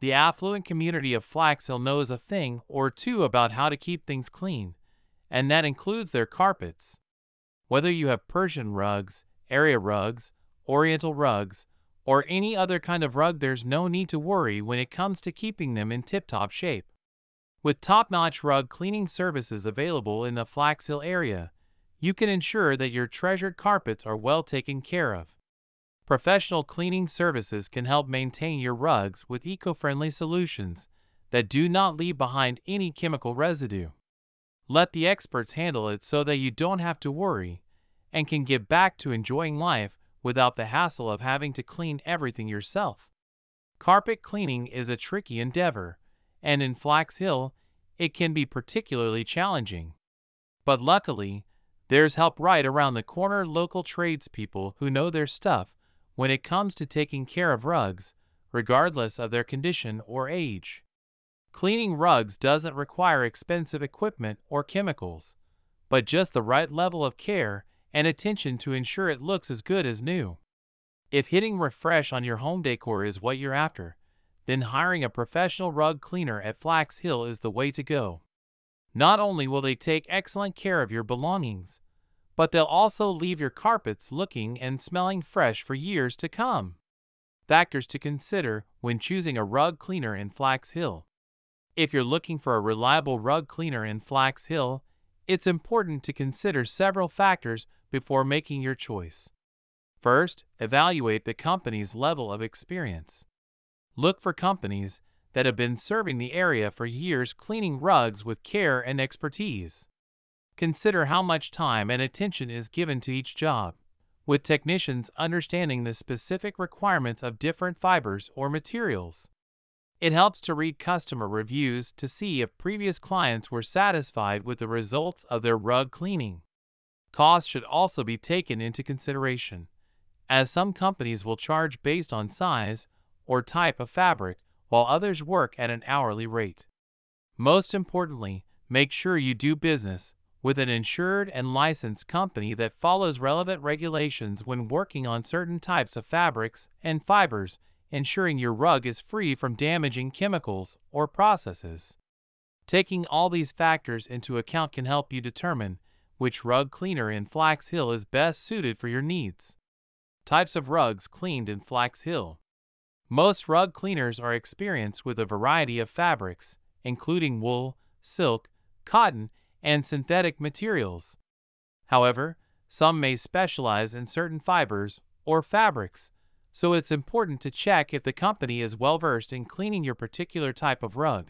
The affluent community of Flax Hill knows a thing or two about how to keep things clean, and that includes their carpets. Whether you have Persian rugs, area rugs, Oriental rugs, or any other kind of rug, there's no need to worry when it comes to keeping them in tip-top shape. With top-notch rug cleaning services available in the Flax Hill area, you can ensure that your treasured carpets are well taken care of. Professional cleaning services can help maintain your rugs with eco-friendly solutions that do not leave behind any chemical residue. Let the experts handle it so that you don't have to worry and can get back to enjoying life without the hassle of having to clean everything yourself. Carpet cleaning is a tricky endeavor, and in Flax Hill, it can be particularly challenging. But luckily, there's help right around the corner. Local tradespeople who know their stuff when it comes to taking care of rugs, regardless of their condition or age. Cleaning rugs doesn't require expensive equipment or chemicals, but just the right level of care and attention to ensure it looks as good as new. If hitting refresh on your home decor is what you're after, then hiring a professional rug cleaner at Flax Hill is the way to go. Not only will they take excellent care of your belongings, but they'll also leave your carpets looking and smelling fresh for years to come. Factors to consider when choosing a rug cleaner in Flax Hill. If you're looking for a reliable rug cleaner in Flax Hill, it's important to consider several factors before making your choice. First, evaluate the company's level of experience. Look for companies that have been serving the area for years, cleaning rugs with care and expertise. Consider how much time and attention is given to each job, with technicians understanding the specific requirements of different fibers or materials. It helps to read customer reviews to see if previous clients were satisfied with the results of their rug cleaning. Costs should also be taken into consideration, as some companies will charge based on size or type of fabric, while others work at an hourly rate. Most importantly, make sure you do business with an insured and licensed company that follows relevant regulations when working on certain types of fabrics and fibers, ensuring your rug is free from damaging chemicals or processes. Taking all these factors into account can help you determine which rug cleaner in Flax Hill is best suited for your needs. Types of rugs cleaned in Flax Hill. Most rug cleaners are experienced with a variety of fabrics, including wool, silk, cotton, and synthetic materials. However, some may specialize in certain fibers or fabrics, so it's important to check if the company is well versed in cleaning your particular type of rug.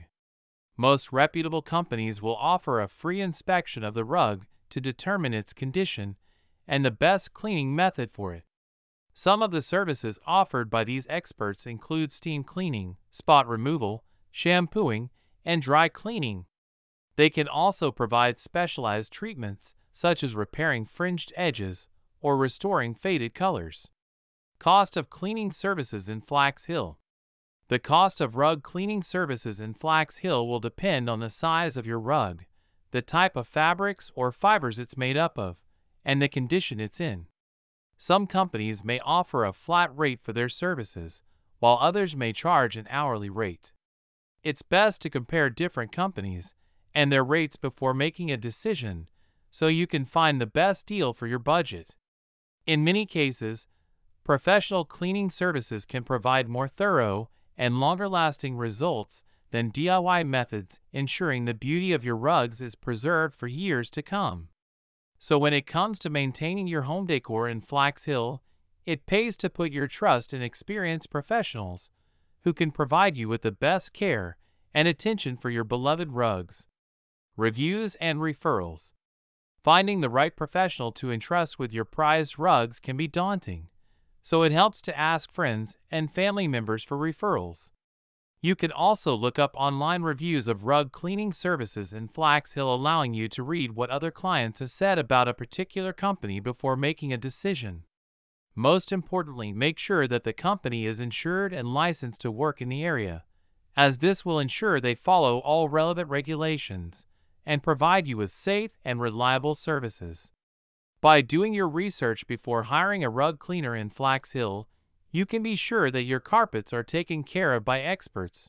Most reputable companies will offer a free inspection of the rug to determine its condition and the best cleaning method for it. Some of the services offered by these experts include steam cleaning, spot removal, shampooing, and dry cleaning. They can also provide specialized treatments such as repairing fringed edges or restoring faded colors. Cost of cleaning services in Flax Hill. The cost of rug cleaning services in Flax Hill will depend on the size of your rug, the type of fabrics or fibers it's made up of, and the condition it's in. Some companies may offer a flat rate for their services, while others may charge an hourly rate. It's best to compare different companies and their rates before making a decision so you can find the best deal for your budget. In many cases, professional cleaning services can provide more thorough and longer-lasting results than DIY methods, ensuring the beauty of your rugs is preserved for years to come. So when it comes to maintaining your home decor in Flax Hill, it pays to put your trust in experienced professionals who can provide you with the best care and attention for your beloved rugs. Reviews and referrals. Finding the right professional to entrust with your prized rugs can be daunting, so it helps to ask friends and family members for referrals. You can also look up online reviews of rug cleaning services in Flax Hill, allowing you to read what other clients have said about a particular company before making a decision. Most importantly, make sure that the company is insured and licensed to work in the area, as this will ensure they follow all relevant regulations and provide you with safe and reliable services. By doing your research before hiring a rug cleaner in Flax Hill, you can be sure that your carpets are taken care of by experts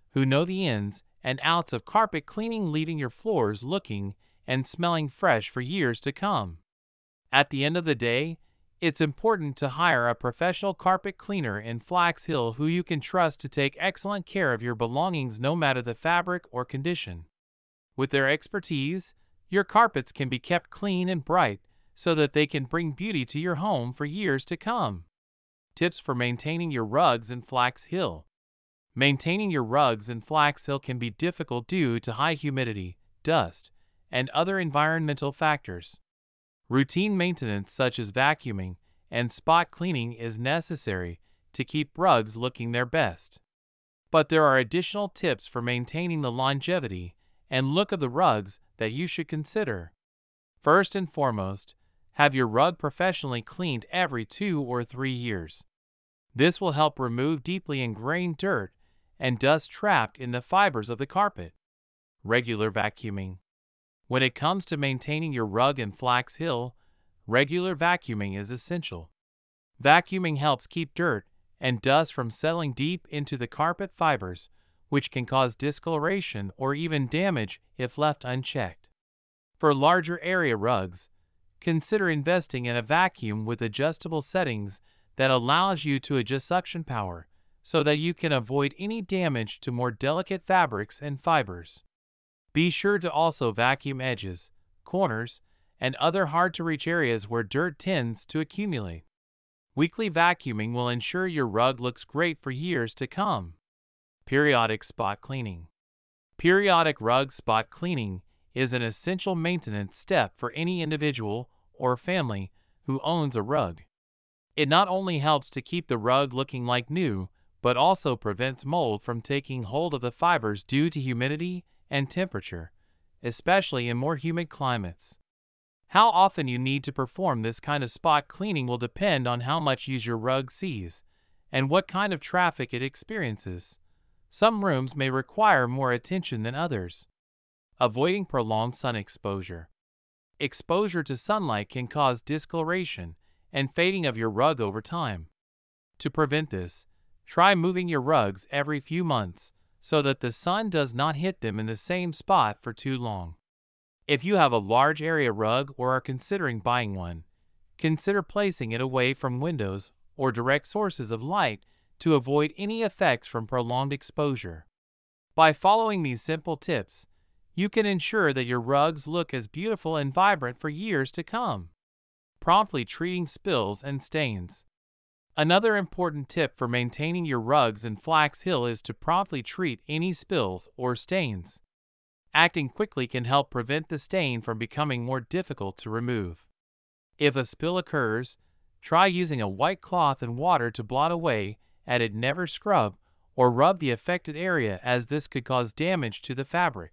who know the ins and outs of carpet cleaning, leaving your floors looking and smelling fresh for years to come. At the end of the day, it's important to hire a professional carpet cleaner in Flax Hill who you can trust to take excellent care of your belongings no matter the fabric or condition. With their expertise, your carpets can be kept clean and bright so that they can bring beauty to your home for years to come. Tips for maintaining your rugs in Flax Hill. Maintaining your rugs in Flax Hill can be difficult due to high humidity, dust, and other environmental factors. Routine maintenance such as vacuuming and spot cleaning is necessary to keep rugs looking their best. But there are additional tips for maintaining the longevity and look of the rugs that you should consider. First and foremost, have your rug professionally cleaned every 2 or 3 years. This will help remove deeply ingrained dirt and dust trapped in the fibers of the carpet. Regular vacuuming. When it comes to maintaining your rug in Flax Hill, regular vacuuming is essential. Vacuuming helps keep dirt and dust from settling deep into the carpet fibers, which can cause discoloration or even damage if left unchecked. For larger area rugs, consider investing in a vacuum with adjustable settings that allows you to adjust suction power so that you can avoid any damage to more delicate fabrics and fibers. Be sure to also vacuum edges, corners, and other hard-to-reach areas where dirt tends to accumulate. Weekly vacuuming will ensure your rug looks great for years to come. Periodic spot cleaning. Periodic rug spot cleaning is an essential maintenance step for any individual or family who owns a rug. It not only helps to keep the rug looking like new, but also prevents mold from taking hold of the fibers due to humidity and temperature, especially in more humid climates. How often you need to perform this kind of spot cleaning will depend on how much use your rug sees and what kind of traffic it experiences. Some rooms may require more attention than others. Avoiding prolonged sun exposure. Exposure to sunlight can cause discoloration and fading of your rug over time. To prevent this, try moving your rugs every few months so that the sun does not hit them in the same spot for too long. If you have a large area rug or are considering buying one, consider placing it away from windows or direct sources of light to avoid any effects from prolonged exposure. By following these simple tips, you can ensure that your rugs look as beautiful and vibrant for years to come. Promptly treating spills and stains. Another important tip for maintaining your rugs in Flax Hill is to promptly treat any spills or stains. Acting quickly can help prevent the stain from becoming more difficult to remove. If a spill occurs, try using a white cloth and water to blot away, and never scrub or rub the affected area as this could cause damage to the fabric.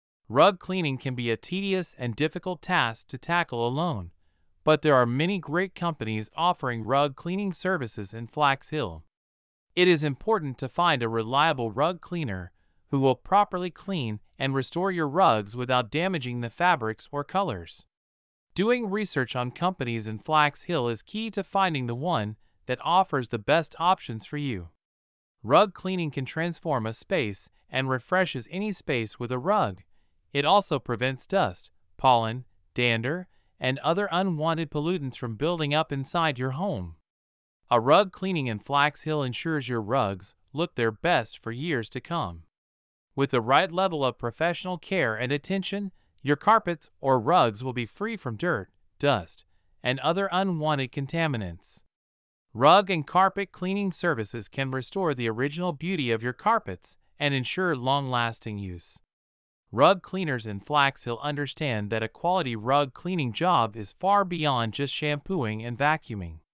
Rug cleaning can be a tedious and difficult task to tackle alone, but there are many great companies offering rug cleaning services in Flax Hill. It is important to find a reliable rug cleaner who will properly clean and restore your rugs without damaging the fabrics or colors. Doing research on companies in Flax Hill is key to finding the one that offers the best options for you. Rug cleaning can transform a space and refreshes any space with a rug. It also prevents dust, pollen, dander, and other unwanted pollutants from building up inside your home. A rug cleaning in Flax Hill ensures your rugs look their best for years to come. With the right level of professional care and attention, your carpets or rugs will be free from dirt, dust, and other unwanted contaminants. Rug and carpet cleaning services can restore the original beauty of your carpets and ensure long-lasting use. Rug cleaners in Flax Hill understand that a quality rug cleaning job is far beyond just shampooing and vacuuming.